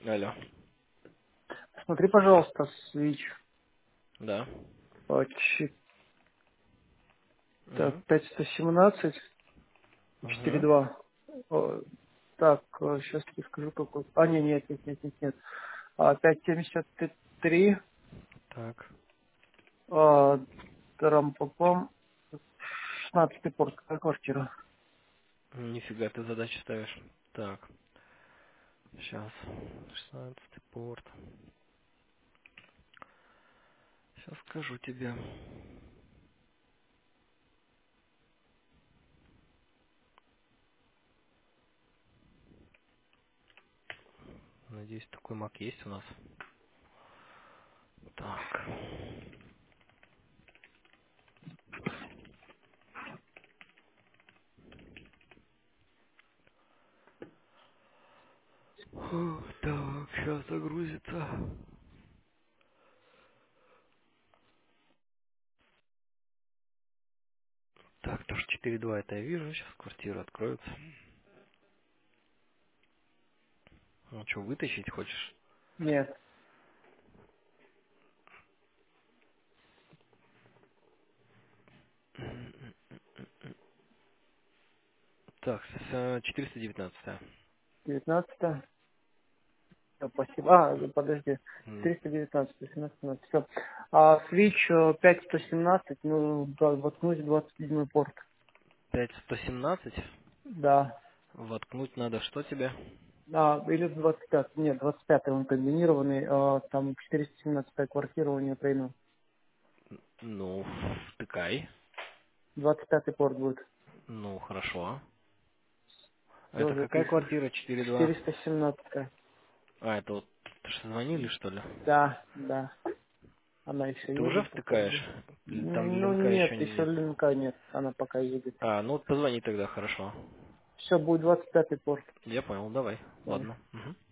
Алло. Смотри, пожалуйста, Switch Да. э, Угу. 5117 Угу. 4.2. Так, сейчас тебе скажу какой. А, нет. 573, Так. трам-пам, 16 порт, какая квартира? Нифига ты задачи ставишь. Так. Сейчас. 16 порт. Сейчас скажу тебе. Надеюсь, такой мак есть у нас. Так. Так, сейчас загрузится. Так, тоже 4.2 это я вижу. Сейчас квартира откроется. Ну что, вытащить хочешь? Нет, Так, 419. 19. Спасибо. Подожди. М, 419, 18, все. Switch 5117, ну, да, воткнуть 27 порт. 5117. Да. Воткнуть надо что тебе? Или в 25. Нет, 25 он комбинированный. Там 417 квартира у нее тройной. Ну, втыкай. 25 порт будет. Ну, хорошо. Все, Это какая записываю. квартира? 4.2? 417. А, это вот что звонили, что ли? Да. Она еще Ты уже едет, втыкаешь? попробую. Или там Ну линка нет, еще еще нет? линка нет. Она пока едет. А, ну вот позвони тогда, хорошо. Все, будет 25 порт. Я понял, давай. Давай. Ладно. Мгм.